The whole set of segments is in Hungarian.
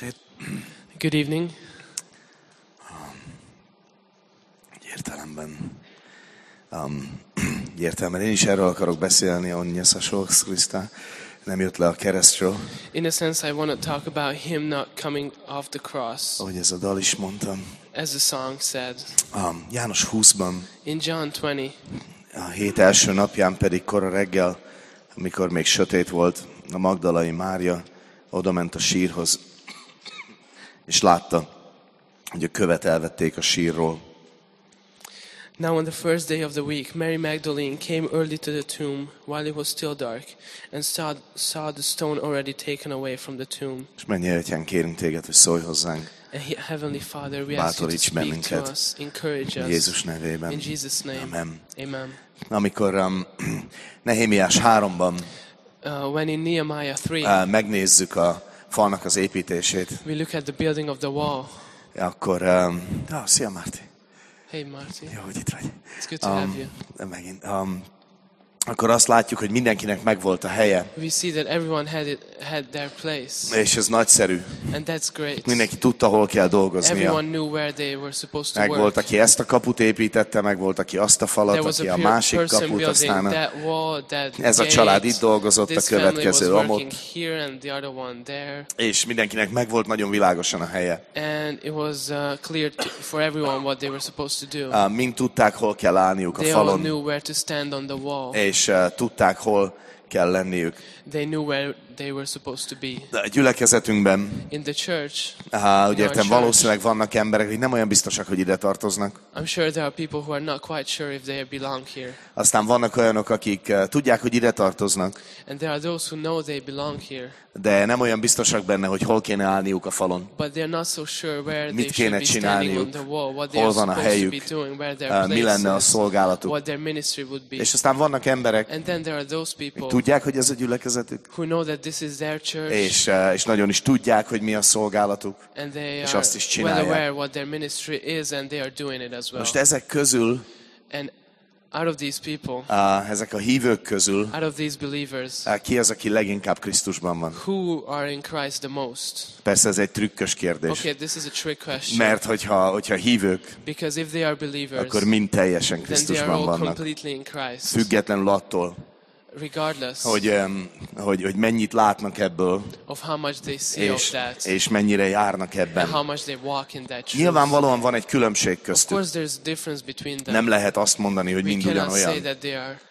estét! Good evening. Értelemben én is erről akarok beszélni, on nie zaszło z Chrysta, nem jött le a keresztről, In a sense, I want to talk about him not coming off the cross, ahogy ez a dal is mondta. as the song said. János 20-ban, In John 20, a hét első napján pedig kora reggel, amikor még sötét volt, a Magdalai Mária odament a sírhoz, és látta, hogy a követ elvették a sírról. now on the first day of the week, Mary Magdalene came early to the tomb while it was still dark, and saw the stone already taken away from the tomb. És mennyei Atyán, kérünk téged, hogy szólj hozzánk, And Heavenly Father, we ask you to bátoríts speak to bennünket, us, encourage us. Jézus nevében. In Jesus' name, Amen. amen. Amikor Nehemiás 3-ban When in Nehemiah 3, megnézzük a falnak az építését, we look at the building of the wall. akkor... szia, Márti! Hey, Marty. Jó, hogy itt vagy. It's good to have you. Megint. Akkor azt látjuk, hogy mindenkinek megvolt a helye, We see that everyone had their place, és ez nagyszerű. and that's great. Mindenki tudta, hol kell dolgoznia. Everyone knew where they were supposed to Meg work. volt, aki ezt a kaput építette, meg volt, aki azt a falat, There was aki a a másik person kaput, building aztán that wall, that ez a gate. család itt dolgozott, a This family was következő working amott, here and the other one there, és mindenkinek megvolt nagyon világosan a helye. and it was clear for everyone what they were supposed to do. Mind tudták, hol kell állniuk a They all falon, knew where to stand on the wall. és tudták, hol kell lenniük. They knew where they were supposed to be. De a gyülekezetünkben, In the church, úgy értem, valószínűleg vannak emberek, akik nem olyan biztosak, hogy ide tartoznak. I'm sure there are people who are not quite sure if they belong here. Aztán vannak olyanok, akik tudják, hogy ide tartoznak, And there are those who know they belong here, de nem olyan biztosak benne, hogy hol kéne állniuk a falon. but they're not so sure where Mit they kéne should be standing on csinálniuk, the wall, what they hol are van a supposed to helyük, be doing, where their mi lenne a place is, szolgálatuk. what their ministry would be. És aztán vannak emberek, And then there are those people tudják, hogy ez a gyülekezetük, who know that this is their church, és nagyon is tudják, hogy mi a szolgálatuk. and they és are azt is well csinálják. aware what their ministry is, and they are doing it as well. Most ezek közül, And out of these people, ezek a hívők közül, out of these believers, ki az, aki leginkább Krisztusban van? who are in Christ the most? Persze ez egy trükkös kérdés. Okay, this is a trick question. Mert hogyha hívők, Because if they are believers, akkor mind teljesen then they are Krisztusban all vannak. completely in Christ. Függetlenül attól, Regardless hogy mennyit látnak ebből, of how much they see of that, és mennyire járnak and ebben. how much they walk in that truth. Nyilvánvalóan van egy különbség Of köztük. course, there's a difference between them. Nem lehet azt mondani, hogy We mind cannot say ugyanolyan. that they are.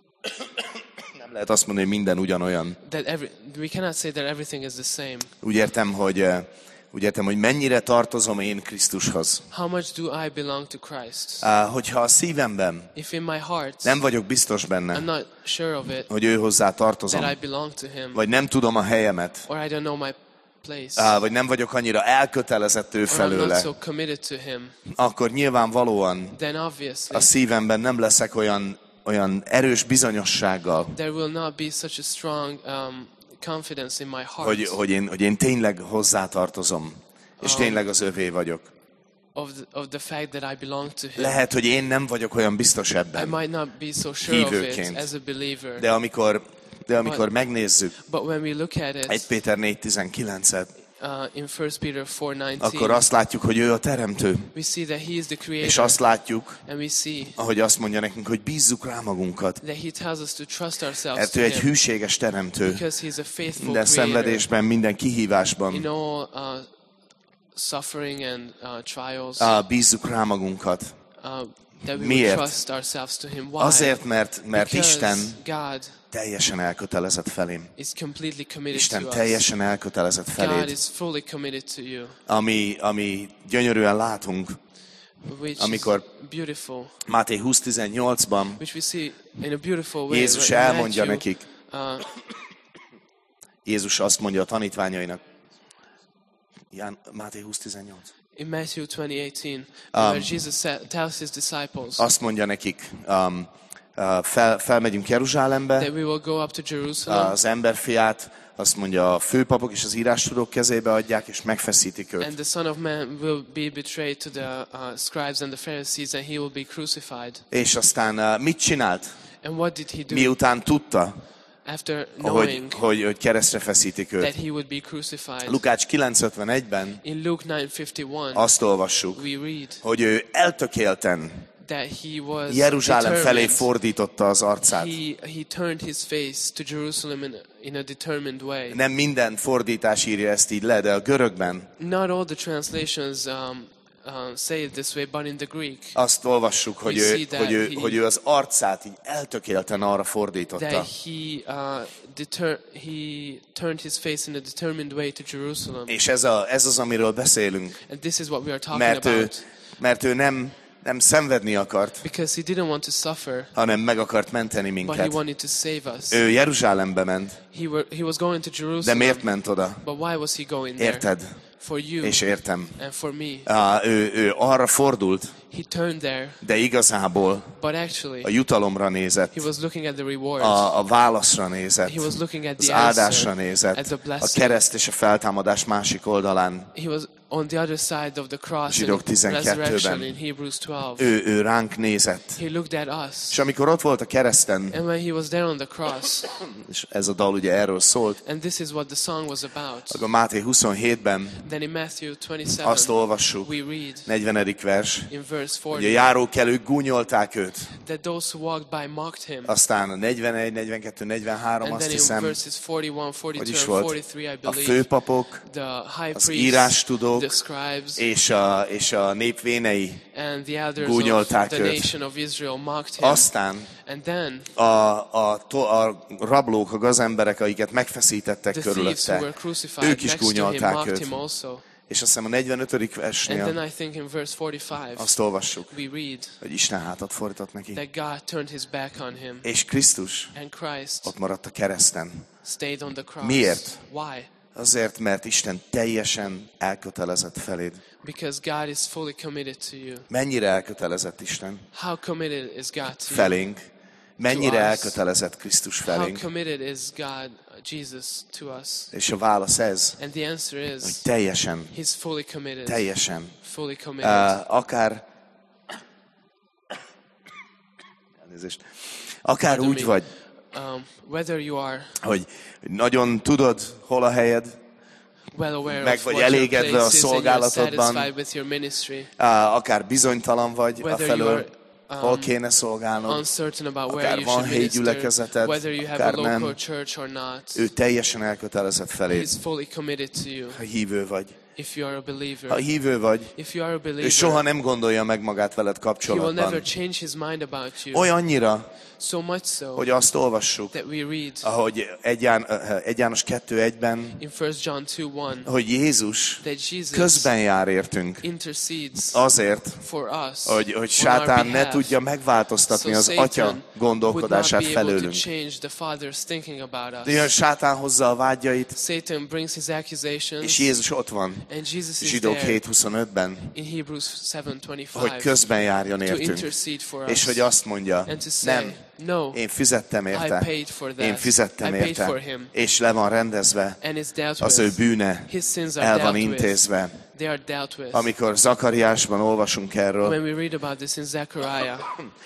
Nem lehet azt mondani, hogy minden ugyanolyan. We cannot say that everything is the same. Úgy értem, hogy mennyire tartozom én Krisztushoz. How much do I belong to Christ? Hogyha a szívemben If in my heart nem vagyok biztos I'm benne, not sure of it, hogy ő hozzá tartozom, that I belong to Him, vagy nem tudom a helyemet, or I don't know my place, vagy nem vagyok annyira elkötelezett ő or I'm not felőle, so committed to Him, akkor nyilvánvalóan then obviously a szívemben nem leszek olyan erős bizonyossággal, there will not be such a strong confidence in my heart hogy én tényleg hozzátartozom, és tényleg az övé vagyok. of the fact that I belong to Him. Lehet, hogy én nem vagyok olyan biztos I ebben, might not be so sure of it hívőként. as a believer, de amikor megnézzük but when we look at 1 it Péter 4.19-et, in 1 Peter 4:19, akkor azt látjuk, hogy ő a teremtő. we see that He is the És Creator, azt látjuk, and we see ahogy azt mondja nekünk, hogy bízzuk rá magunkat. that He tells us to trust ourselves Mert to ő egy Him, hűséges teremtő. because He's a faithful Minden Creator. szenvedésben, minden In kihívásban all suffering and trials, bízzuk rá magunkat. that we Miért? would trust ourselves to Him. Why? Azért, mert Because Isten God teljesen elkötelezett felém. is completely committed Isten to us. teljesen elkötelezett God feléd. is fully committed to you, Ami gyönyörűen látunk, which amikor is beautiful, Máté 20.18-ban which we see in a beautiful way. Jézus in elmondja Matthew, nekik, Jézus azt mondja a tanítványainak, Máté 20.18. in Matthew 20:18, where Jesus tells His disciples Azt mondja nekik, felmegyünk Jeruzsálembe, that we will go up to Jerusalem, az emberfiát, azt mondja, a főpapok és az írástudók kezébe adják, és megfeszítik őt. and the Son of Man will be betrayed to the scribes and the Pharisees, and He will be crucified. És aztán mit csinált? And what did He do? Miután tudta, after knowing hogy keresztre feszítik that őt. he would be crucified. Lukács 9:51-ben In Luke 9:51, azt olvassuk, we read hogy ő eltökélten that he was Jeruzsálem felé determined. fordította az arcát. He turned his face to Jerusalem in a determined way. Nem minden fordítás írja ezt így le, de a görögben Not all the translations say it this way, but in the Greek, azt olvassuk, hogy We see ő, that hogy, ő, he- hogy ő az arcát így eltökélten arra fordította. that he turned his face in a determined way to Jerusalem. És ez az, amiről beszélünk. And this is what we are talking Mert ő nem szenvedni akart, because he didn't want to suffer, hanem meg akart menteni but he minket. wanted to save us. Ő Jeruzsálembe ment, He was going to de Jerusalem, miért ment oda? but why was he going there? Érted? For you És értem. and for me. Ő arra fordult, He turned there, de igazából but actually a jutalomra nézett, he was looking at the rewards. a válaszra nézett, He was looking at az the áldásra answer, nézett, at the a blessing. kereszt és a feltámadás másik oldalán. He was on the other side of the cross Zsidók and 12-ben. resurrection in Hebrews 12. Ő ránk nézett. He looked at us. És amikor ott volt a kereszten, And when he was there on the cross, és ez a dal ugye erről szólt, and this is what the song was about, akkor Máté 27-ben then in Matthew azt 27, olvassuk, we read 40. vers, in verse hogy a 40 járókelők gúnyolták őt. that those who walked by mocked him. Aztán a 41, 42, 43, And azt then in hiszem, verses 41, hogy 42, is and volt, 43, I a believe, főpapok the high az priests, írástudók the scribes, és a nép vénei. and the elders gúnyolták of the őt. nation of Israel mocked him. Aztán And then a rablók, a gazemberek, akiket megfeszítettek the thieves who were körülötte, crucified ők is next to him gúnyolták mocked őt. him also. És azt hiszem a 45. And versnél then I think in verse 45, azt olvassuk, we read hogy Isten hátat fordított neki. that God turned his back on him, És Krisztus and Christ ott maradt a kereszten. stayed on the cross. Miért? Why? Azért, mert Isten teljesen elkötelezett feléd. Because God is fully committed to you. Mennyire elkötelezett Isten How committed is God to you? felénk? Mennyire To us. elkötelezett Krisztus How felénk? committed is God, Jesus, to us? És a válasz ez, And the answer hogy is, teljesen, He's fully committed. teljesen. Fully committed. Akár Pardon úgy me. vagy, Whether you are hogy nagyon tudod, hol a helyed, well aware meg of vagy what your elégedve place a is and you're szolgálatodban, satisfied with your ministry, akár bizonytalan vagy Whether you afelől, are, hol kéne szolgálnod, uncertain about where akár you van should helyi minister, gyülekezeted, whether you have a akár local nem, church or not, ő teljesen elkötelezett feléd, He's fully committed to you. ha hívő vagy. If you are a believer, Ha hívő vagy, if you are a ő believer, soha nem gondolja meg magát veled He will never kapcsolatban. change His mind about you. Olyannyira, So much so hogy azt olvassuk, that we read ahogy 1 János 2:1-ben, in 1 John 2:1 hogy Jézus that Jesus közben jár értünk intercedes azért, for us hogy on sátán our ne behalf. tudja megváltoztatni So az Satan Atya would not gondolkodását be able to felőlünk. change the Father's thinking about De us. sátán hozza a vágyait, Satan brings his és accusations, Jézus ott van, and Jesus is Zsidók there 7:25-ben, in Hebrews hogy 7:25 közben járjon to értünk, intercede for és us hogy azt mondja, and to say, nem, no, én fizettem I érte, paid for that. én fizettem I paid for érte, him. és le van rendezve, And it's dealt az ő with. bűne His sins are el van dealt with. intézve. They are dealt with. Amikor Zakariásban olvasunk erről, When we read about this in Zechariah,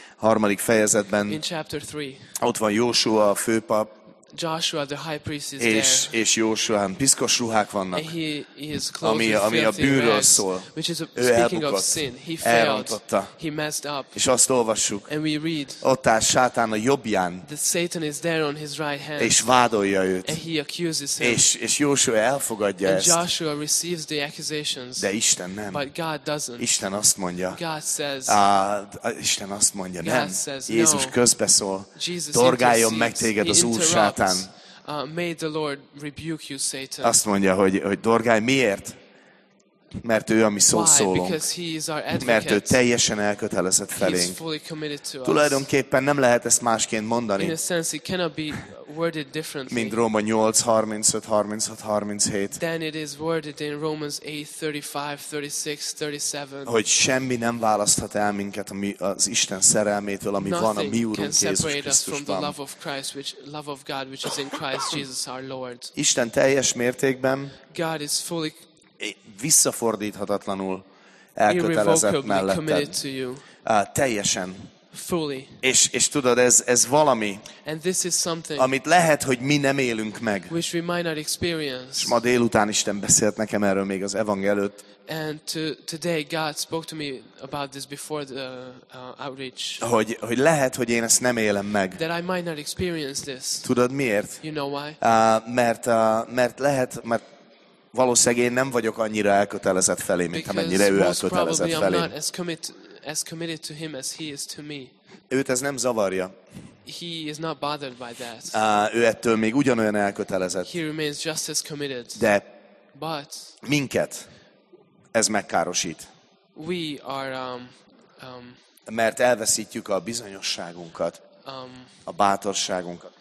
3. fejezetben, in chapter 3, ott van Jósua, a főpap, Joshua the high priest is és Jósuán piszkos ruhák vannak, there, and he is clothed ami with a filthy bűnről rags, szól. which is Ő speaking of elbukott, sin. He failed. elrontotta. He messed up. És azt olvassuk, And we read ott áll sátán a jobbján, that Satan is there on his right hand, és vádolja őt. and he accuses him. És Jósua elfogadja And ezt, Joshua receives the accusations, de Isten nem. but God doesn't. Isten azt mondja, God says, Isten azt mondja, God nem. says, Jézus no. közbeszól, Jesus dorgáljon meg intercedes. téged az He Úr, interrupts. sátán. May the Lord rebuke you, Satan. Azt mondja, hogy dorgálj, miért? Mert ő a mi Why? szószólónk. Because he is our Mert ő advocate. teljesen elkötelezett He is felénk. fully committed to us. Tulajdonképpen nem lehet ezt másként In mondani, a sense, it cannot be worded differently mint Róma 8, 35, 36, 37, than it is worded in Romans 8, 35, 36, 37. hogy semmi nem választhat el minket az Isten szerelmétől, ami van a mi Nothing can Úrunk Jézus separate us from the Krisztusban. love of Christ, love of God, which is in Christ Jesus our Lord. Isten teljes mértékben, God is fully, visszafordíthatatlanul elkötelezett irrevocably committed melletted. to you. Teljesen fully. És tudod, ez valami, And this is something amit lehet, hogy mi nem élünk meg. which we might not És experience. ma délután Isten beszélt nekem erről még az evangélium előtt, And today God spoke to me about this before the outreach. hogy lehet, hogy én ezt nem élem meg. That I might not experience this. Tudod miért? You know why? Mert valószínűleg én nem vagyok annyira elkötelezett felé, mint amennyire ő Because most elkötelezett probably I'm felé. not as committed to him as he is to me. Őt ez nem zavarja. He is not bothered by that. Ő ettől még ugyanolyan elkötelezett. He remains just as committed. De But minket ez megkárosít. we are Mert elveszítjük a bizonyosságunkat, a bátorságunkat.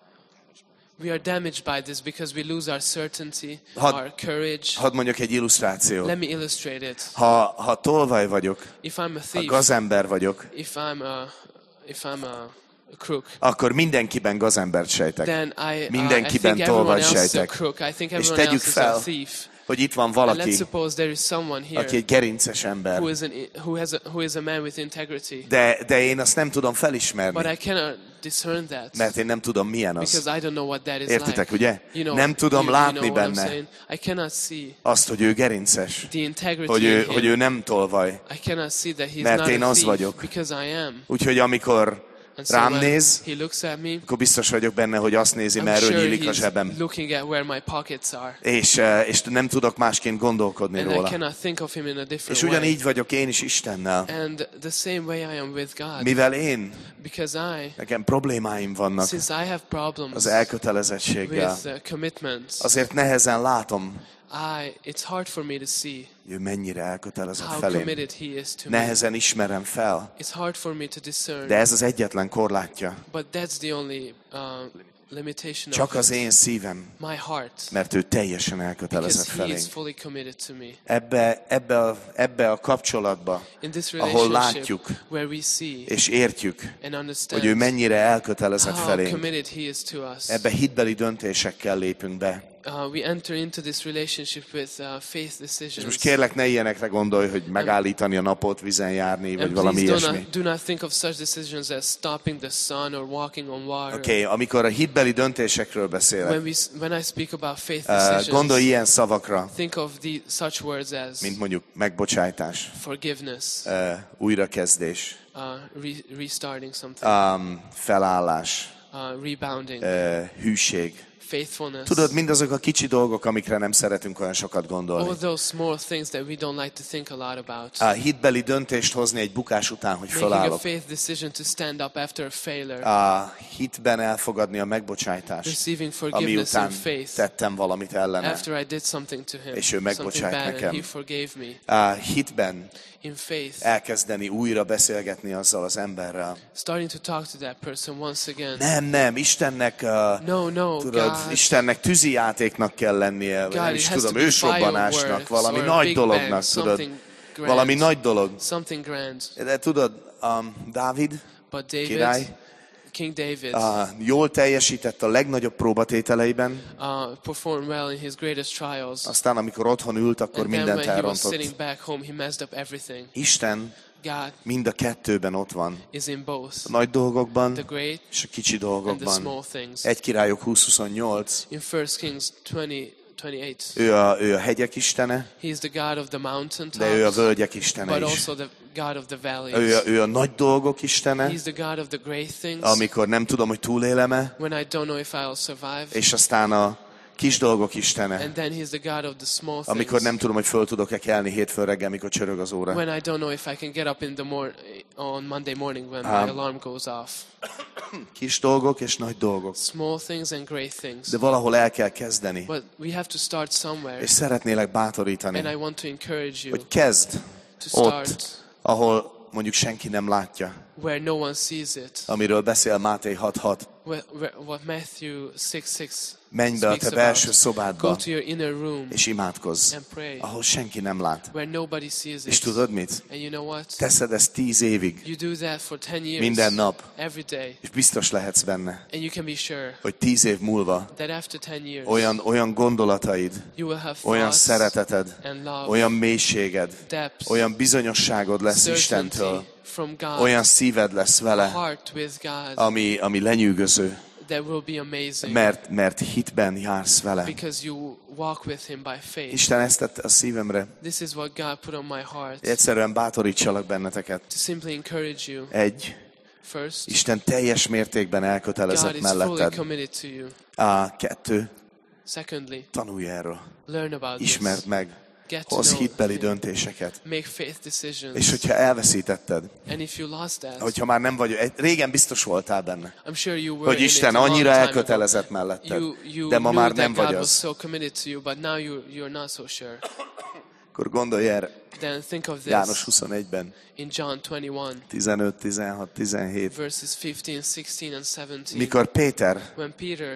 we are damaged by this because we lose our certainty, Had- our courage. Hadd mondjak egy illusztrációt. Let me illustrate it. Ha tolvaj vagyok, If I'm a ha thief, gazember vagyok, if I'm a crook, akkor mindenkiben gazembert sejtek. then I Mindenkiben think everyone tolvaj else is a sejtek. crook. I think És everyone tegyük else is fel, a thief. hogy itt van And valaki, let's suppose there is someone here aki egy gerinces ember, who is a man with integrity. de én azt nem tudom But felismerni, I cannot discern that mert én nem tudom milyen az. because I don't know what that is Értitek, like. ugye? You know, Nem tudom you know látni what I'm benne saying? I cannot see azt, hogy ő gerinces, the integrity hogy in ő him. nem tolvaj. I cannot see that he's Mert not én a az thief vagyok. because I am. Úgyhogy amikor And so rám when néz, he looks at me, akkor biztos vagyok benne, hogy azt nézi, I'm merről sure nyílik a he's zsebem. looking at where my pockets are. És nem tudok másként gondolkodni And I róla. cannot think of him in a different És way. ugyanígy vagyok én is Istennel. And the same way I am with God. Mivel én, Because nekem problémáim vannak since I have problems az elkötelezettséggel, with commitments, azért nehezen látom, it's hard for me to see hogy ő mennyire elkötelezett how felém. committed he is to me. Nehezen ismerem fel, It's hard for me to discern. de ez az egyetlen korlátja. But that's the only limitation Csak of az én szívem, my heart. mert ő teljesen elkötelezett Because he felém. is fully committed to me. Ebbe a kapcsolatba, In this ahol relationship látjuk where we see és értjük, and hogy understand ő mennyire elkötelezett how felénk, committed he is to us. ebbe hitbeli döntésekkel lépünk be. We enter into this relationship with faith És most decisions. kérlek, ne ilyenekre gondolj, hogy megállítani a napot, vizen járni, vagy And valami please ilyesmi. do not think of such decisions as stopping the sun or walking on water. Oké, amikor a hitbeli döntésekről beszélek, When I speak about faith gondolj decisions, ilyen szavakra, think of such words as mint mondjuk megbocsájtás, forgiveness, újrakezdés, restarting something, felállás, rebounding, hűség. faithfulness. Tudod, mindazok a kicsi dolgok, amikre nem szeretünk olyan sokat gondolni. All those small things that we don't like to think a lot about. A hitbeli döntést hozni egy bukás után, hogy Making a felállok. faith decision to stand up after a failure. A hitben elfogadni a megbocsájtást, Receiving ami forgiveness után in faith. tettem valamit ellene. After I did something to him, És ő something megbocsát bad, nekem. and he forgave me. A hitben In faith, elkezdeni újra beszélgetni azzal az emberrel. starting to talk to that person once again. Nem, Istennek, No, tudod, God. Istennek tűzijátéknak kell lennie, vagy God, nem it is has to tudom, be ősrobbanásnak, fireworks valami or nagy Big dolognak, Bang, tudod, something grand. valami nagy dolog. Something grand. De tudod, Dávid, But David, király, King David, jól teljesített a legnagyobb próbatételeiben, performed well in his greatest trials. aztán amikor otthon ült, akkor And then mindent when he was elrontott. sitting back home, he messed up everything. Isten God mind a kettőben ott van. is in both, A nagy dolgokban the great és a kicsi and the dolgokban. small things. 1 Királyok 20:28. In 1 Kings 20:28, Ő a hegyek istene, he is the God of the de ő a mountaintops, völgyek istene but is. also the God of the valleys. Ő a nagy dolgok istene, He's the God of the great things, amikor nem tudom, hogy túlélem-e, when I don't know if I'll survive. és aztán a kis dolgok istene, And then he's the God of the small amikor nem things, tudom, hogy föl tudok-e kelni hétfőn reggel, mikor csörög az óra. when I don't know if I can get up in the on Monday morning when my alarm goes off. Kis dolgok és nagy dolgok. Small things and great things. De valahol el kell kezdeni. But we have to start somewhere. És szeretnélek And I bátorítani, want to encourage you hogy kezd to start ott, ahol mondjuk senki nem látja, where no one sees it. amiről beszél Máté 6:6. What Matthew 6:6 Menj be a speaks te belső about. szobádba, Go to your inner room és imádkozz, and pray, ahol senki nem lát. where nobody sees És it. tudod mit? And you know what? Teszed ezt 10 évig, You do that for 10 years, minden nap, every day, és biztos lehetsz benne, and you can be sure hogy 10 év múlva that after 10 years, olyan gondolataid, you will have olyan thoughts szereteted, and love, olyan mélységed, depth, olyan bizonyosságod lesz certainty Istentől, from God, olyan szíved lesz a vele, heart with God, ami lenyűgöző, that will be amazing, mert hitben jársz vele. because you walk with Him by faith. Isten ezt tette a szívemre. This is what God put on my heart, Egyszerűen bátorítsalak benneteket. to simply encourage you. Egy, First, Isten teljes mértékben God elkötelezett is fully melletted. committed to you. Kettő, Secondly, tanulj erről. learn about Ismerd this. meg. Get to Hozz know hitbeli Him. döntéseket. Make faith decisions. És hogyha elveszítetted, And if you lost that, hogyha már nem vagy, régen biztos voltál benne, I'm sure you were hogy in it Isten a long annyira time ago. elkötelezett melletted, You de ma knew már that nem God vagy was az, so committed to you, but now you're not so sure. akkor gondolj erre. Then think of János this 21-ben, in John 21, 15, 16, 17. verses 15, 16, and 17. Mikor Péter When Peter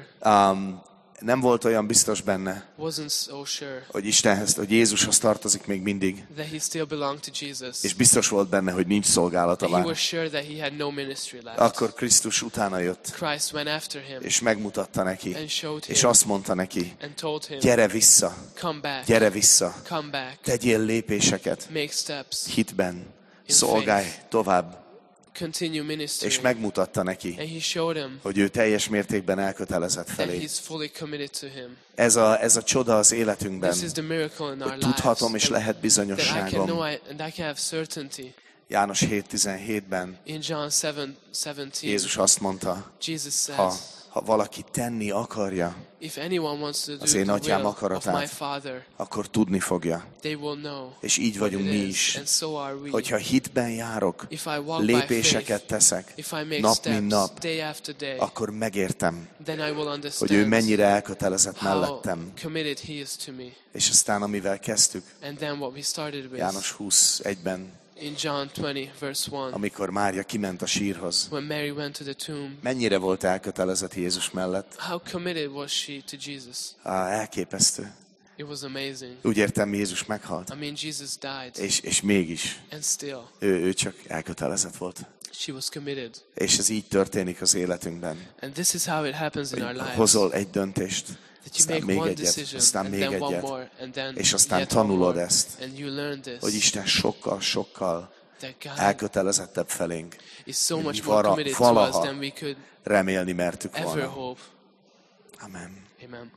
nem volt olyan biztos benne, wasn't so sure hogy Jézushoz tartozik még mindig, that he still belonged to Jesus, és biztos volt benne, hogy nincs szolgálata and he már, was sure that he had no ministry left, akkor Krisztus utána jött, Christ went after him és megmutatta neki, and showed és him azt mondta neki, and told him, gyere vissza, come back, gyere vissza, come back, tegyél lépéseket make steps, hitben, szolgálj tovább, continue és ministry. megmutatta neki, And he showed him hogy ő teljes mértékben elkötelezett that felé. he's fully committed to him. Ez a csoda az életünkben, This is the miracle in our hogy lives. tudhatom és lehet That I can know bizonyosságom. and I can have certainty. János 7:17-ben In John 7:17, Jézus azt mondta, Jesus says, ha valaki tenni akarja, if anyone wants to do az én the atyám will of akaratát, my Father, akkor tudni fogja. they will know És így what vagyunk it mi is, is. and so are we. Hogyha hitben járok, If I walk by lépéseket faith, teszek, if I make nap mint steps nap, day after day, akkor megértem, then I will hogy ő understand mennyire elkötelezett how mellettem. committed he is to me. És aztán, amivel kezdtük, And then what we started with János 21-ben, in John 20, verse 1, amikor Mária kiment a sírhoz, when Mary went to the tomb, mennyire volt elkötelezett Jézus mellett? how committed was she to Jesus? Elképesztő. It was amazing. Úgy értem, Jézus meghalt. I mean, Jesus died, És mégis and still ő csak elkötelezett volt. she was committed. És ez így történik az életünkben. And this is how it happens in our Hogy lives. hozol egy döntést, That you aztán make még one egyet, decision, aztán and még then one egyet. more, and then És aztán yet one tanulod more. ezt, And you learn this, hogy Isten sokkal that God elkötelezettebb felénk, is so mi much more committed to us valaha than we could remélni mertük ever volna. hope. Amen. Amen.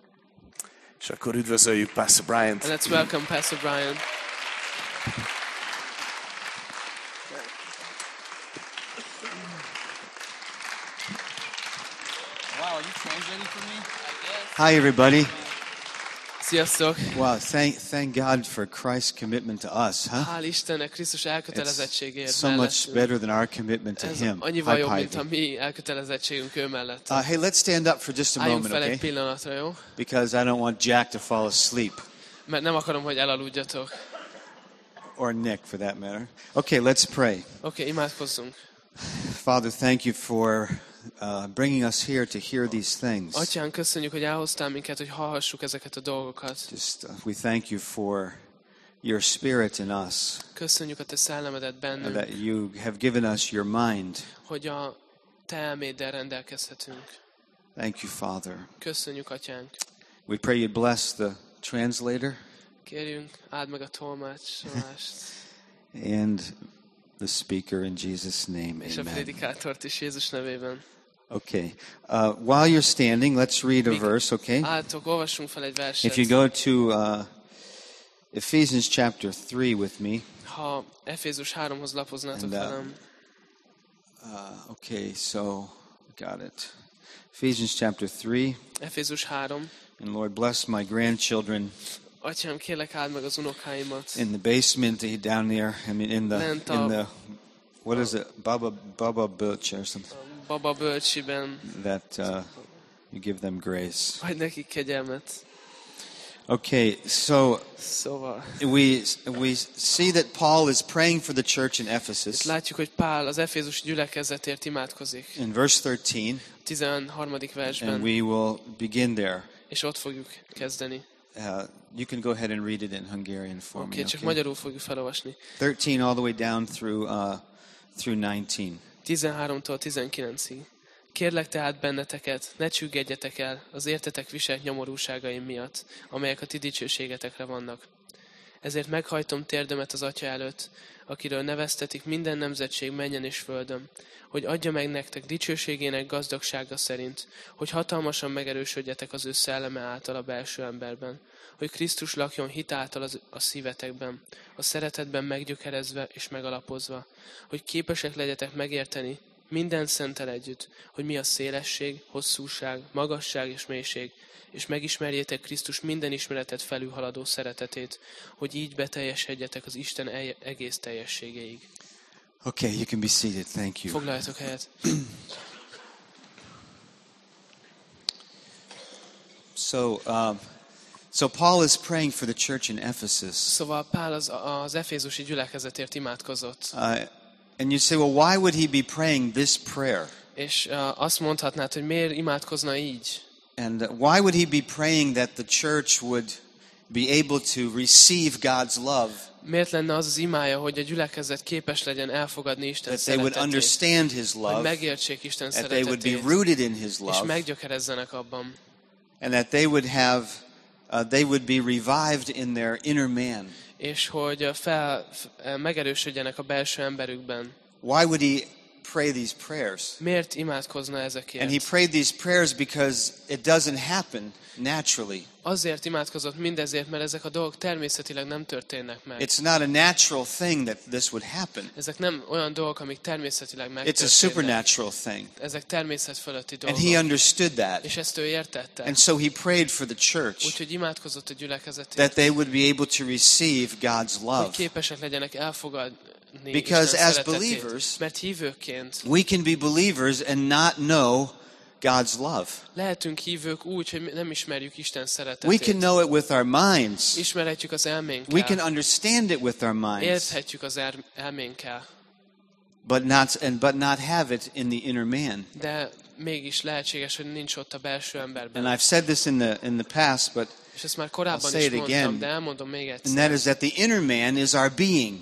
És akkor üdvözöljük Pastor Bryant. And let's welcome Pastor Brian. Wow, are you translating for me? Hi, everybody. Sziasztok! Wow, thank God for Christ's commitment to us, huh? Hál' Istennek Krisztus elkötelezettségért So much mellettünk. better than our commitment to Ez Him. annyival High jobb, mint a five. mi elkötelezettségünk ő mellett. Hey, let's stand up for just a Álljunk moment, fel egy okay? pillanatra, jó? Because I don't want Jack to fall asleep, Mert nem akarom, hogy elaludjatok. or Nick, for that matter. Okay, let's pray. Oké, imádkozzunk. Father, thank you for bringing us here to hear these things. Atyán, köszönjük, hogy elhoztál minket, hogy hallhassuk ezeket a dolgokat. Just we thank you for your Spirit in us, Köszönjük a te szellemedet and bennünk, that you have given us your mind. hogy a te elméddel rendelkezhetünk. Thank you, Father. Köszönjük, Atyánk. We pray you bless the translator Kérjünk, áld meg a tolmácsolást, and the speaker in Jesus' name. és a Amen. prédikátort is Jézus nevében. Okay. While you're standing, let's read a verse, okay? Álltok, olvassunk fel egy verset. If you go to Ephesians chapter 3 with me. Ha Efézus 3-hoz lapoznátok And, velem. Okay, so got it. Ephesians chapter 3. Efézus 3. And Lord, bless my grandchildren Atyám, kérlek, áld meg az unokáimat. in the basement down there. I mean, in the what is it? Baba Butch or something. Baba bölcsiben, That you give them grace. vagy nekik kegyelmet. Okay, so Szóval, we see that Paul is praying for the church in itt Ephesus. látjuk, hogy Pál az Efézus gyülekezetért imádkozik. In verse 13, 13. and versben. we will begin there. és ott fogjuk kezdeni. You can go ahead and read it in Hungarian for me. Csak magyarul fogjuk felolvasni. 13 all the way down through 19. 13-tól 19-ig. Kérlek tehát benneteket, ne csüggedjetek el az értetek viselt nyomorúságaim miatt, amelyek a ti dicsőségetekre vannak. Ezért meghajtom térdemet az Atya előtt, akiről neveztetik minden nemzetség mennyen és földön, hogy adja meg nektek dicsőségének gazdagsága szerint, hogy hatalmasan megerősödjetek az ő szelleme által a belső emberben, hogy Krisztus lakjon hit által a szívetekben, a szeretetben meggyökerezve és megalapozva, hogy képesek legyetek megérteni minden szentel együtt, hogy mi a szélesség, hosszúság, magasság és mélység, és megismerjétek Krisztus minden ismeretet felülhaladó szeretetét, hogy így beteljesedjetek az Isten egész teljességéig. Okay, you can be seated. Thank you. Foglaljatok helyet. So Paul is praying for the church in Ephesus. Szóval Pál az efézusi gyülekezetért imádkozott. And you say, well, why would he be praying this prayer? És azt mondhatnád, hogy miért imádkozna így? And why would he be praying that the church would be able to receive God's love? Miért lenne az imája, hogy a gyülekezet képes legyen elfogadni Isten that they would szeretetét, understand his hogy love, megértsék Isten that they would be szeretetét, rooted in his és love, meggyökerezzenek abban, and that they would have, they would be revived in their inner man. és hogy megerősödjenek a belső emberükben. Why would he pray these prayers? Miért imádkozna ezekért? And he prayed these prayers because it doesn't happen naturally. Azért imádkozott mindezért, mert ezek a dolgok természetileg nem történnek meg. It's not a natural thing that this would happen. Ezek nem olyan dolgok, amik természetileg megtörténnek. It's a supernatural thing. Ezek természet fölötti And dolgok. he understood that. És ezt ő értette. And so he prayed for the church Úgyhogy imádkozott a gyülekezetért, that they would be able to receive God's hogy love. képesek legyenek elfogadni Because Isten as szeretetét. believers, Mert hívőként we can be believers and not know God's love. lehetünk hívők úgy, hogy nem ismerjük Isten We szeretetét. can know it with our minds. Ismerhetjük az elménkkel. We can understand it with our minds, Érthetjük az elménkkel. but not have it in the inner man. De mégis lehetséges, hogy nincs ott a belső emberben. And I've said this in the past, but És ezt már korábban I'll say is it mondtam, again. de elmondom még and egyszer. that is that the inner man is our being,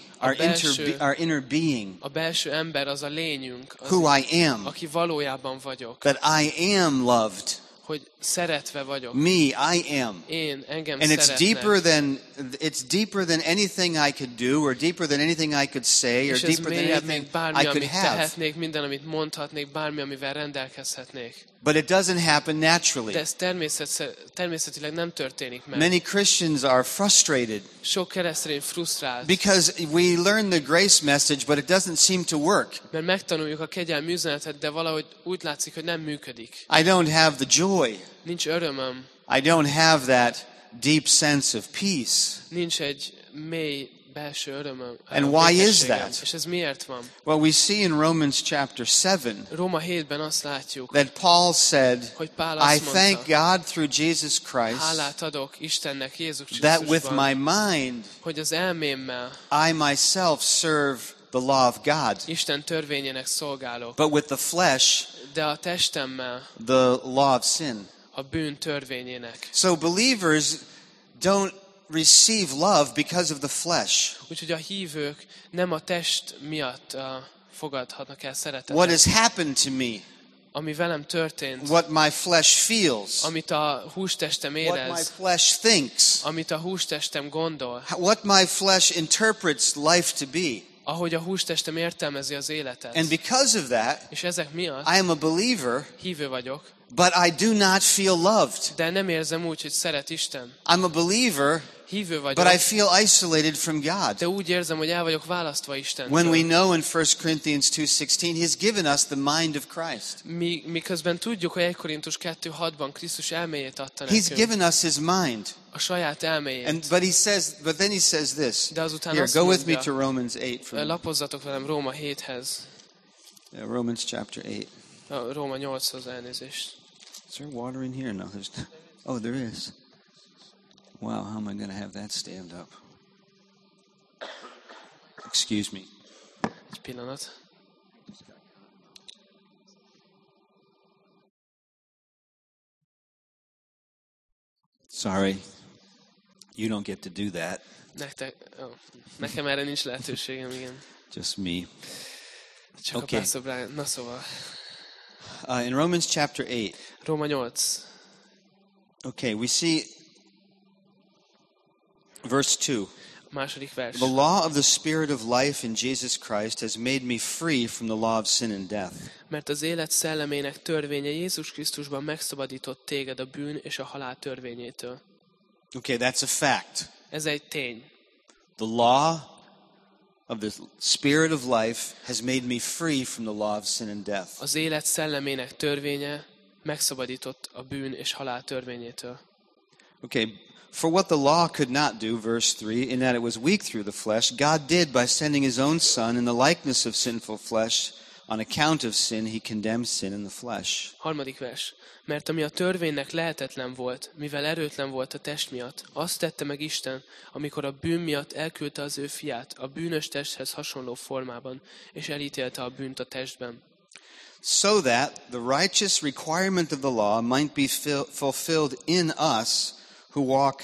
our inner being, A belső ember az a lényünk, az, who I am, aki valójában vagyok. that I am loved. Hogy szeretve vagyok. Me, I am. Én, engem And szeretnek. it's deeper than anything I could do, or deeper than anything I could say, or És ez deeper than mélyebb, anything mint bármi, I could amit have. tehetnék, minden, amit mondhatnék, bármi, amivel rendelkezhetnék. But it doesn't happen De naturally. ez természetileg nem történik meg. Many Christians are frustrated Sok keresztény frusztrált, because we learn the grace message, but it doesn't seem to work. mert megtanuljuk a kegyelmi üzenetet, de valahogy úgy látszik, hogy nem működik. I don't have the joy. Nincs örömöm, I don't have that deep sense of peace. nincs egy mély belső örömöm. And why is békességem. that? És ez miért van? Well, we see in Romans chapter 7 Róma 7-ben azt látjuk, that Paul said, hogy Pál I azt thank mondta, God through Jesus Christ hálát adok Istennek Jézus that with Krisztusban, my mind hogy az elmémmel I myself serve the law of God, Isten törvényének szolgálok, but with the flesh de a testemmel the law of sin. a bűn törvényének. So believers don't receive love because of the flesh. Úgyhogy a hívők nem a test miatt fogadhatnak el What szeretetet. has happened to me, Ami velem történt, what my flesh feels, amit a hústestem what my érez, flesh thinks, amit a hústestem gondol, what my flesh interprets life to be. ahogy a hústestem értelmezi az életet. And because of that, És ezek miatt I am a believer, hívő vagyok, but I do not feel loved. de nem érzem úgy, hogy szeret Isten. I'm a believer, Hívő but vagyok, I feel isolated from God. de úgy érzem, hogy el vagyok választva Istentől. When we know in 1 Corinthians 2:16, He's given us the mind of Christ. Miközben tudjuk, hogy 1 Korintus 2:6-ban Krisztus elméjét adta He's nekünk. given us His mind. A saját elméjét. But then He says this. De azután Here, azt go with me mondja, to Romans 8. Lapozzatok velem Róma 7-hez. Romans chapter 8. Róma 8-hoz elnézést. Is there water in here? No, there's. Oh, there is. Wow, how am I going to have that stand up? Excuse me. Egy pillanat. Sorry, you don't get to do that. Nekem erre nincs lehetőségem, igen. Just me. Csak Okay. a Pastor Brian. Na szóval. In Romans chapter 8, Róma 8. okay, we see verse 2. Második vers. The law of the Spirit of life in Jesus Christ has made me free from the law of sin and death. Mert az élet szellemének törvénye Jézus Krisztusban megszabadított téged a bűn és a halál törvényétől. Okay, that's a fact. Ez egy tény. The law of the Spirit of life has made me free from the law of sin and death. Az élet szellemének törvénye megszabadított a bűn és halál törvényétől. Okay, for what the law could not do, verse 3, in that it was weak through the flesh, God did by sending his own Son in the likeness of sinful flesh. On account of sin, he condemned sin in the flesh. Harmadik vers. Mert ami a törvénynek lehetetlen volt, mivel erőtlen volt a test miatt, azt tette meg Isten, amikor a bűn miatt elküldte az ő fiát a bűnös testhez hasonló formában, és elítélte a bűnt a testben. So that the righteous requirement of the law might be fulfilled in us who walk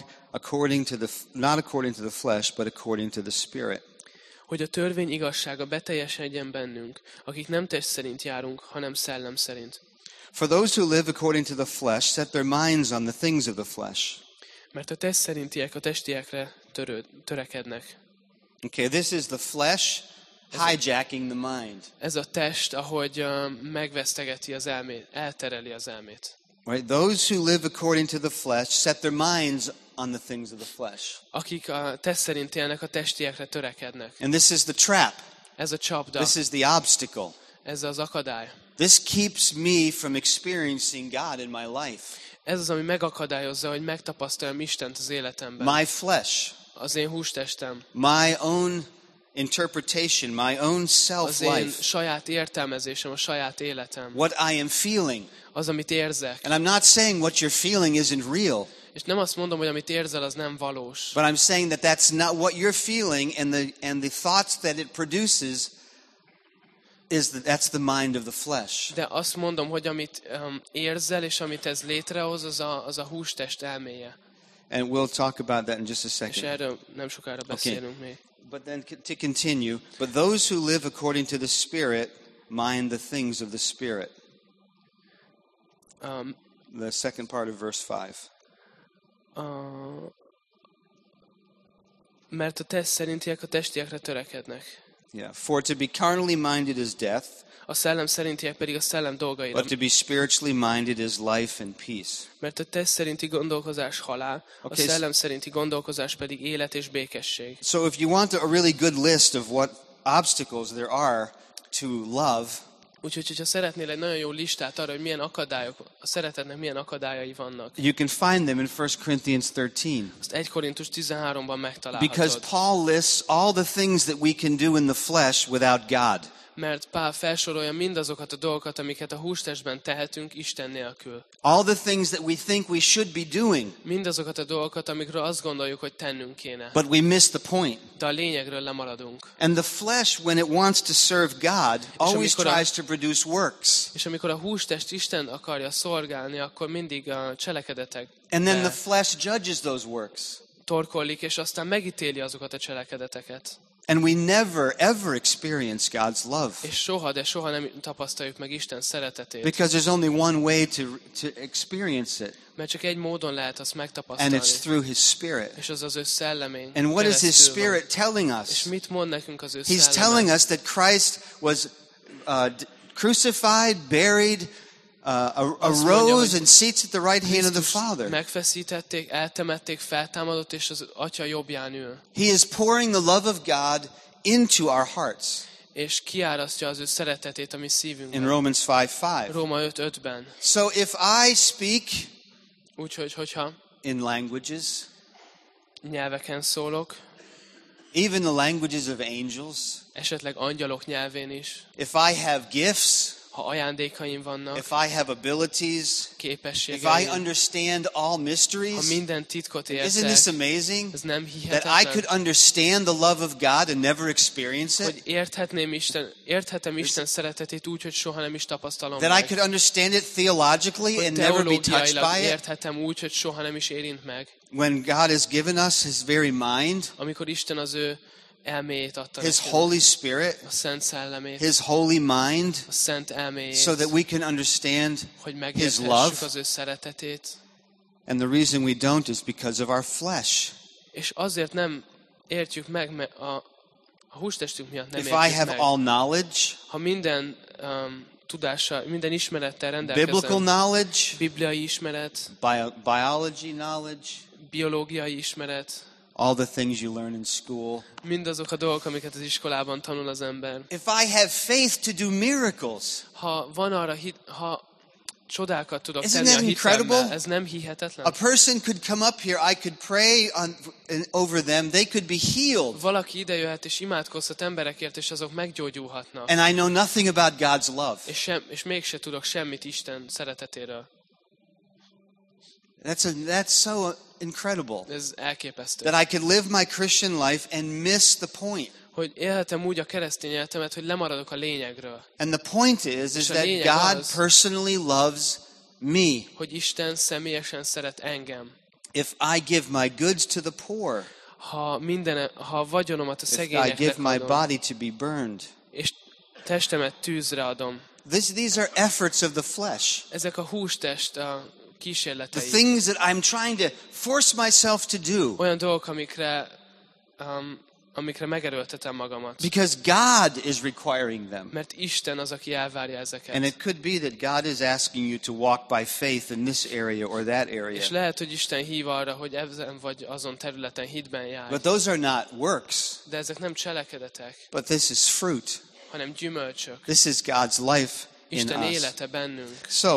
not according to the flesh, but according to the Spirit. Hogy a törvény igazsága beteljesedjen bennünk, akik nem test szerint járunk, hanem szellem szerint. For those who live according to the flesh set their minds on the things of the flesh. Mert a test szerintiek a testiekre törekednek. Okay, this is the flesh hijacking the mind. Ez a test, ahogy megvesztegeti az elmét, eltereli az elmét. Right? Those who live according to the flesh set their minds on the things of the flesh. Akik a test szerint élnek, a testiekre törekednek. And this is the trap. Ez a csapda. This is the obstacle. Ez az akadály. This keeps me from experiencing God in my life. Ez az, ami megakadályozza, hogy megtapasztaljam Istent az életemben. My flesh. Az én hústestem. My own interpretation, my own Az én self-life. saját értelmezésem, a saját életem. What I am feeling. Az, amit érzek. And I'm not saying what you're feeling isn't real. És nem azt mondom, hogy amit érzel, az nem valós. But I'm saying that that's not what you're feeling, and the thoughts that it produces that's the mind of the flesh. De azt mondom, hogy amit érzel, és amit ez létrehoz, az a hústest elméje. And we'll talk about that in just a És second. erről nem sokára beszélünk még. But then to continue, but those who live according to the Spirit mind the things of the Spirit. The second part of verse 5. Mert a test szerintiek a testiekre törekednek. Yeah, for to be carnally minded is death, A szellem szerintiek pedig a szellem dolgaira. but to be spiritually minded is life and peace. Mert a test szerinti gondolkozás halál, a Okay, szellem szerinti gondolkozás pedig élet és békesség. So if you want a really good list of what obstacles there are to love, Úgyhogy, hogyha szeretnél egy nagyon jó listát arra, hogy milyen akadályok, a szeretetnek milyen akadályai vannak, you can find them in 1 Corinthians 13. azt 1 Korintus 13-ban Because megtalálhatod. Paul lists all the things that we can do in the flesh without God. Mert Pál felsorolja mindazokat a dolgokat, amiket a hústestben tehetünk Isten nélkül. All the things that we think we should be doing, Mindazokat a dolgokat, amikről azt gondoljuk, hogy tennünk kéne. but we miss the point. De a lényegről lemaradunk. And the flesh, when it wants to serve God, always amikor a- tries to produce works. És amikor a hústest Isten akarja szolgálni, akkor mindig a cselekedetek And then the flesh judges those works. torkollik, és aztán megítéli azokat a cselekedeteket. And we never, ever experience God's love. És soha nem tapasztaljuk meg Isten szeretetét. Because there's only one way to experience it, Mert csak egy módon lehet azt and megtapasztalni. it's through His Spirit. És az ő szellemén And what is His keresztül van. Spirit telling És us? mit mond nekünk az ő He's szelleme? telling us that Christ was crucified, buried, arose, and seats at the right hand of the Krisztust Father. megfeszítették, eltemették, feltámadott, és az Atya jobbján ül. He is pouring the love of God into our hearts. És kiárasztja az ő szeretetét a mi In szívünkben. Romans 5:5. Róma 5:5-ben. So if I speak Úgyhogy, hogyha in languages, nyelveken szólok, even the languages of angels, esetleg angyalok nyelvén is, if I have gifts, ha ajándékaim vannak, if I have abilities, if I képességeim, understand all ha mysteries, minden titkot isn't this értek, amazing? ez nem That I hihetetlen? could understand the love of God and never experience Hogy it? érthetem Isten szeretetét úgy, hogy soha nem is tapasztalom That I meg. could understand it theologically Hogy and never be touched teológiailag by it? érthetem úgy, hogy soha nem is érint meg. When God has given us His very mind, Amikor Isten az ő elméjét adta His nekünk, Holy Spirit, a szent szellemét, His holy mind, a szent elméjét, so that we can understand hogy His megérthessük love. az ő szeretetét. And the reason we don't is because of our flesh. És azért nem értjük meg, mert a hústestünk miatt nem If I értjük have meg. all knowledge, Ha minden tudással, minden ismerettel biblical rendelkezem, knowledge, bibliai ismeret, biology knowledge, biológiai ismeret, all the things you learn in school. mindazok a dolgok, amiket az iskolában tanul az ember. If I have faith to do miracles, Ha van arra ha csodákat tudok Isn't tenni a that incredible? hitemmel, ez nem a hihetetlen? person could come up here, I could pray over them, they could be healed. Valaki ide jöhet és imádkozhat emberekért, és azok meggyógyulhatnak. And I know nothing about God's love. És mégse tudok semmit Isten szeretetéről. That's so incredible. Ez elképesztő. That I could live my Christian life and miss the point. Hogy élhetem úgy a keresztény életemet, hogy lemaradok a lényegről. And the point is a that lényeg God az, personally loves me. Hogy Isten személyesen szeret engem. If I give my goods to the poor, Ha a vagyonomat a if I szegényeknek give my adom, body to be burned. és testemet tűzre adom. These are efforts of the flesh. Ezek a hústest a The kísérletei. things that I'm trying to force myself to do. Olyan dolgok, amikre megerőltetem magamat. Because God is requiring them. Mert Isten az, aki elvárja ezeket. And it could be that God is asking you to walk by faith in this area or that area. És lehet, hogy Isten hív arra, hogy ezen vagy azon területen hitben járj. But those are not works. De ezek nem cselekedetek, But this is fruit. hanem gyümölcsök. This is God's life in Isten us. élete bennünk.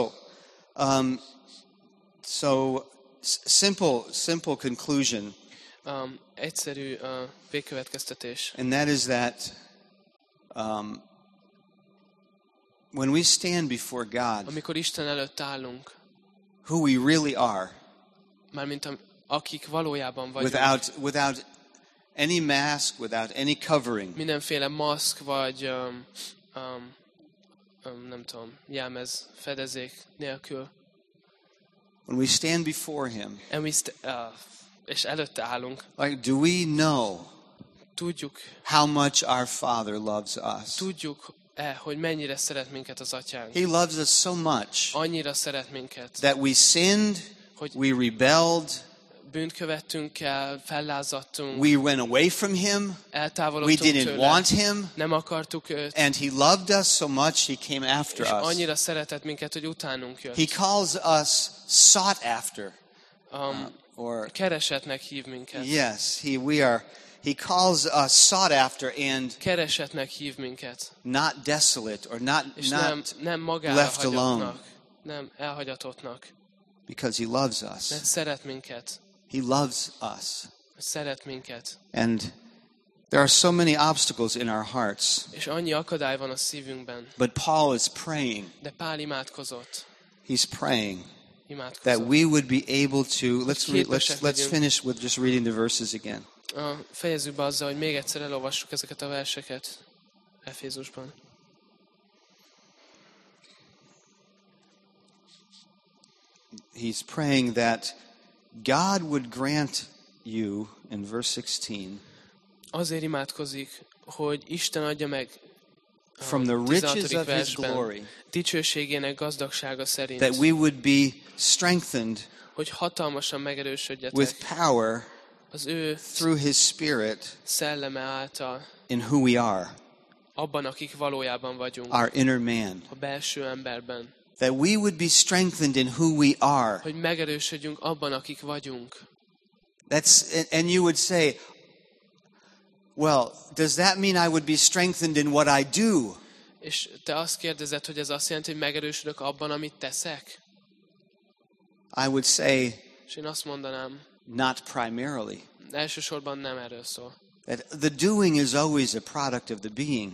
So simple conclusion. Egyszerű végkövetkeztetés. And that is that when we stand before God, Amikor Isten előtt állunk, who we really are, mármint akik valójában vagyunk, without any mask, without any covering, mindenféle maszk vagy nem tudom, jelmez, fedezék nélkül, when we stand before Him, és előtte állunk, like, do we know tudjuk, how much our Father loves us? hogy mennyire szeret minket az Atyánk. He loves us so much Annyira szeret minket, that we sinned, hogy we rebelled, bűnt követtünk el, fellázadtunk, we went away from Him, we eltávolodtunk didn't tőle, want Him, nem akartuk őt, and He loved us so much He came after és us. annyira szeretett minket, hogy utánunk jött. He calls us sought after. Or Keresetnek hív minket. yes, He calls us sought after and Keresetnek hív minket. not desolate or not És nem magára left alone. hagyottnak, nem elhagyatottnak. because He loves us. Mert szeret minket. He loves us. Szeret minket. And there are so many obstacles in our hearts. És annyi akadály van a szívünkben. But Paul is praying. De Pál imádkozott. He's praying that Imádkozott. we would be able to let's finish with just reading the verses again. Fejezzük be azzal, hogy még egyszer elolvassuk ezeket a verseket Efézusban. He's praying that God would grant you, in verse 16, Azért imádkozik, hogy Isten adja meg from the riches 16. of His versben, glory, dicsőségének gazdagsága szerint, that we would be strengthened hogy hatalmasan megerősödjetek with power az ő through His Spirit szelleme által, in who we are, abban, akik valójában vagyunk, our inner man. a belső emberben. That we would be strengthened in who we are. Hogy megerősödjünk abban, akik vagyunk. And you would say, well, does that mean I would be strengthened in what I do? És te azt kérdezed, hogy ez azt jelenti, hogy megerősödök abban, amit teszek? I would say, És én azt mondanám, not primarily. elsősorban nem erről szól. That the doing is always a product of the being.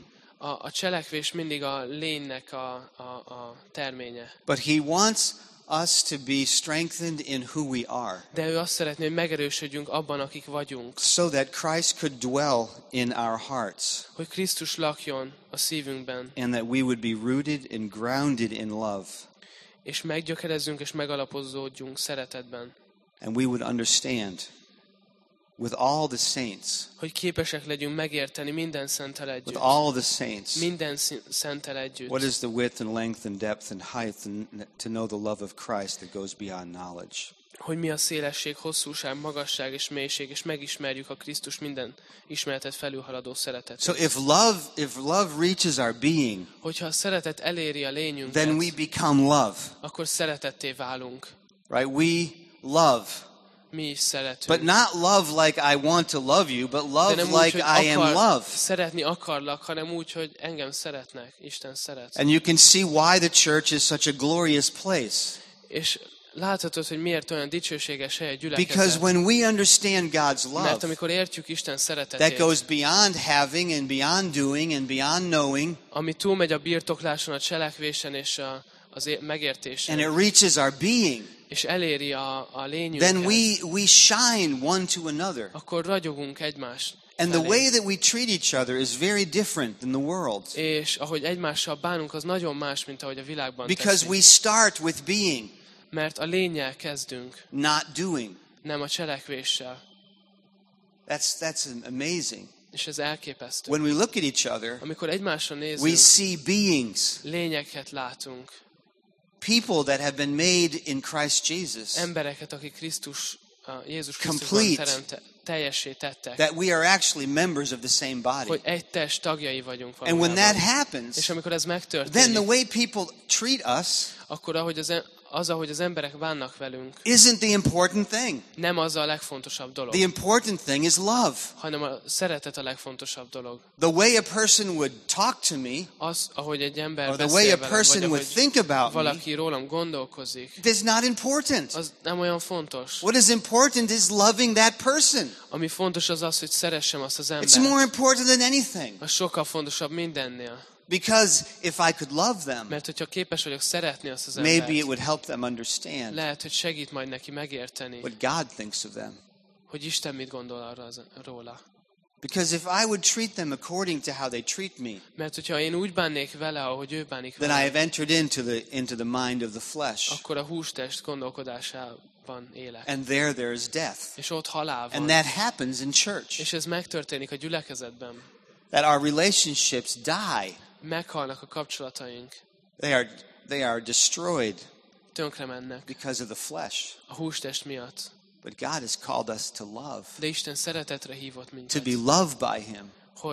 A cselekvés mindig a lénynek a terménye. But he wants us to be strengthened in who we are, De ő azt szeretné, hogy megerősödjünk abban, akik vagyunk. so that Christ could dwell in our hearts, Hogy Krisztus lakjon a szívünkben, and that we would be rooted and grounded in love, és meggyökerezzünk és megalapozódjunk szeretetben. and we would understand with all the saints, Hogy képesek legyünk megérteni minden szenttel with együtt. all the saints, Minden szenttel együtt. what is the width and length and depth and height, and to know the love of Christ that goes beyond knowledge. Hogy mi a szélesség, hosszúság, magasság és mélység, és megismerjük a Krisztus minden ismeretet felülhaladó szeretetét. So if love reaches our being, Hogyha a szeretet eléri a lényünket, then we become love, akkor szeretetté válunk. right? We love. Mi is szeretünk. But not love like I want to love you, but De love nem úgy, like hogy I am love. szeretni akarlak, hanem úgy, hogy engem szeretnek. Isten szeret. And you can see why the church is such a glorious place. És láthatod, hogy miért olyan dicsőséges hely a Because gyülekezet. when we understand God's Mert love, amikor értjük Isten that szeretetét, goes beyond having and beyond doing and beyond knowing, ami túlmegy a birtokláson, a cselekvésen és az and megértésen, it reaches our being, és eléri a then lényünket, we shine one to another. akkor ragyogunk egymás And the felé. way that we treat each other is very different than the world. És ahogy egymással bánunk, az nagyon más, mint ahogy a világban Because teszik. we start with being, Mert a lénnyel kezdünk, not doing. nem a cselekvéssel. That's amazing. És ez elképesztő. When we look at each other, Amikor egymásra we nézünk, see beings, lényeket látunk. people that have been made in Christ Jesus, Embereket, akik Jézus Complete. Krisztusban teljessé tettek. that we are actually members of the same body. Hogy egy test tagjai vagyunk And when that valójában. happens, És amikor ez then megtörténik, the way people treat us akkor ahogy az emberek bánnak velünk, isn't the important thing. nem az a legfontosabb dolog, The important thing is love. hanem a szeretet a legfontosabb dolog. The way a person would talk to me, Az, ahogy egy ember or the way beszél a velem, person vagy would ahogy think about me, valaki rólam gondolkozik, is not important. az nem olyan fontos. What is important is loving that person. Ami fontos az az, hogy szeressem azt az It's embert. more important than anything. Az sokkal fontosabb mindennél. Because if I could love them, Mert hogyha képes vagyok szeretni azt az maybe it embert, would help them understand lehet, hogy segít majd neki megérteni, what God thinks of them. hogy Isten mit gondol róla. Because if I would treat them according to how they treat me, Mert hogyha én úgy bánnék vele, ahogy ő bánik then I vele, have entered into the mind of the flesh. akkor a hústest gondolkodásában élek. And there is death. És ott halál And van. that happens in church. És ez megtörténik a gyülekezetben. That our relationships die. Meghalnak a kapcsolataink. They are destroyed Tönkre mennek because of the flesh. a hústest miatt. But God has called us to love, De Isten szeretetre hívott to minket, be loved by Him.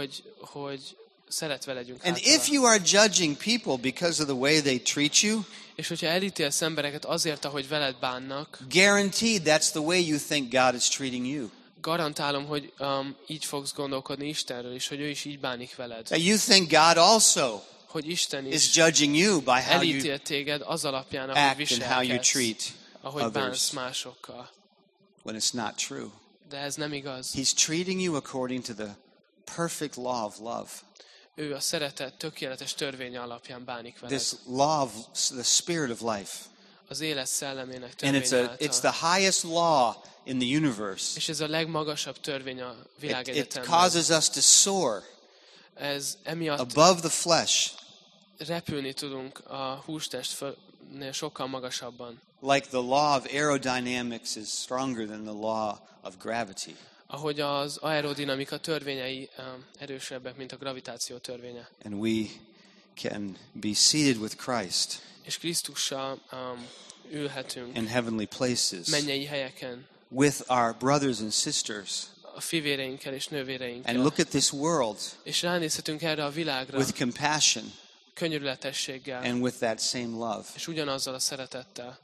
hogy szeretve legyünk And általa. if you are judging people because of the way they treat you, És hogyha elítélsz embereket azért, ahogy veled bánnak, guaranteed that's the way you think God is treating you. garantálom, hogy így fogsz gondolkodni Istenről is, hogy ő is így bánik veled. That you think God also Hogy Isten is is judging you by how you elítél téged az alapján, ahogy act and how you viselkedsz, treat ahogy others, bánsz másokkal. when it's not true. De ez nem igaz. He's treating you according to the perfect law of love. Ő a szeretet tökéletes törvénye alapján bánik veled. This law of the spirit of life. Az élet szellemének And törvénye it's által. the highest law in the universe. És ez a legmagasabb törvény a It világegyetemben. causes us to soar Ez emiatt above the flesh, repülni tudunk a hústestnél sokkal magasabban. like the law of aerodynamics is stronger than the law of gravity. Ahogy az aerodinamika törvényei erősebbek, mint a gravitáció törvénye. And we can be seated with Christ És Krisztussal ülhetünk in heavenly places mennyei helyeken, with our brothers and sisters a fivéreinkkel és and nővéreinkkel. look at this world És ránézhetünk erre a világra with compassion könyörületességgel, and with that same love. és ugyanazzal a szeretettel.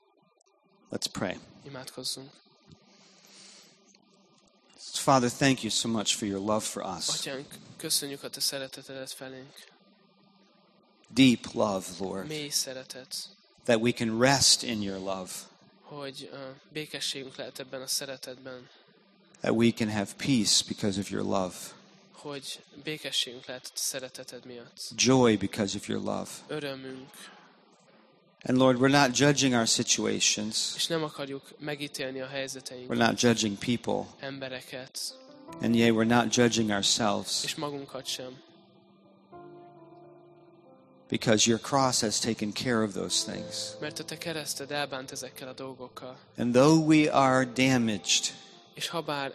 Let's pray. Imádkozzunk. Father, thank you so much for your love for us. Atyánk, köszönjük a te szeretetedet felénk. Deep love, Lord, Mély szeretet, that we can rest in your love, hogy békességünk lehet ebben a szeretetben, that we can have peace because of your love. hogy békességünk lehet a szereteted miatt. Joy because of your love. Örömünk. And Lord, we're not judging our situations. És nem akarjuk megítélni a helyzeteinket, We're not judging people. embereket, And yea, we're not judging ourselves. és magunkat sem. Because your cross has taken care of those things. Mert a te kereszted elbánt ezekkel a dolgokkal. And though we are damaged, És habár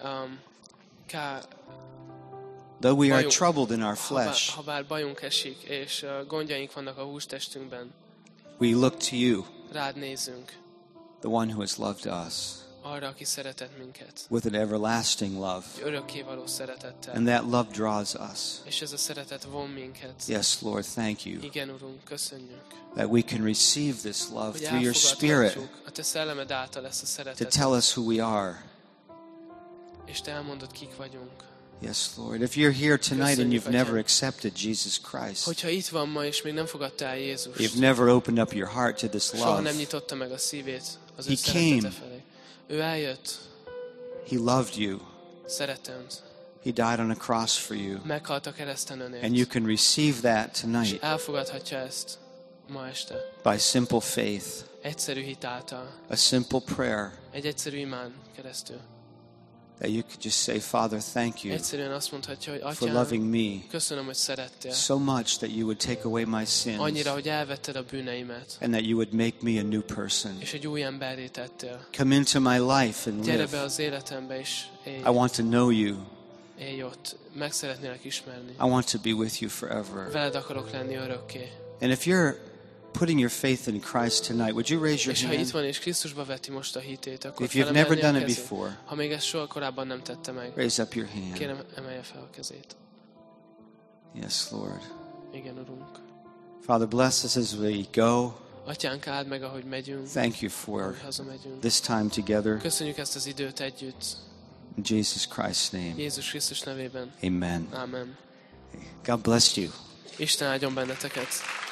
though we are Bajunk- troubled in our flesh, habár bajunk esik, és gondjaink vannak a hústestünkben, we look to you, rád nézünk, the one who has loved us arra, aki szeretett minket, with an everlasting love. egy örökkévaló szeretettel. And that love draws us. És ez a szeretet von minket. Yes, Lord, thank you Igen, Urunk, köszönjük, that we can receive this love hogy through your Spirit elfogadhatjuk a te szellemed által ezt a to szeretetet, tell us who we are. és te elmondod, kik vagyunk. Yes, Lord. If you're here tonight and Köszönjük, you've never Atyám. accepted Jesus Christ, Hogyha itt van ma, és még nem fogadtál Jézust, you've never opened up your heart to this soha love, nem nyitotta meg a szívét az ő He szeretete came. felé. Ő eljött, He loved you. szeretemt, He died on a cross for you. meghalt a kereszten önért, And you can receive that és tonight elfogadhatja ezt ma este. by simple faith, Egyszerű hit által, a simple prayer egy egyszerű imán keresztül. that you could just say, Father, thank you Egyszerűen azt mondhatja, hogy for loving Atyám, me köszönöm, hogy szerettél. so much that you would take away my sins Annyira, hogy elvetted a bűneimet, and that you would make me a new person. és egy új emberré tettél. Come into my life and Gyere be live. az életembe, és I want to know you. élj ott. Meg szeretnélek ismerni. I want to be with you forever. Veled akarok lenni örökké. And if you're putting your faith in Christ tonight, would you raise your És ha itt hand? van, és Krisztusba veti most a hitét, akkor If you've never felemelni a done it kezét. before, Ha még ezt soha korábban nem tette meg, raise up your hand. kérem, emelje fel a kezét. Yes, Lord. Igen, Urunk. Father, bless us as we go. Atyánk, áld meg, ahogy megyünk, Thank you for ahogy hazamegyünk. this time together. Köszönjük ezt az időt együtt. In Jesus Christ's name, Jézus Krisztus nevében. amen. Ámen. God bless you. Isten áldjon benneteket.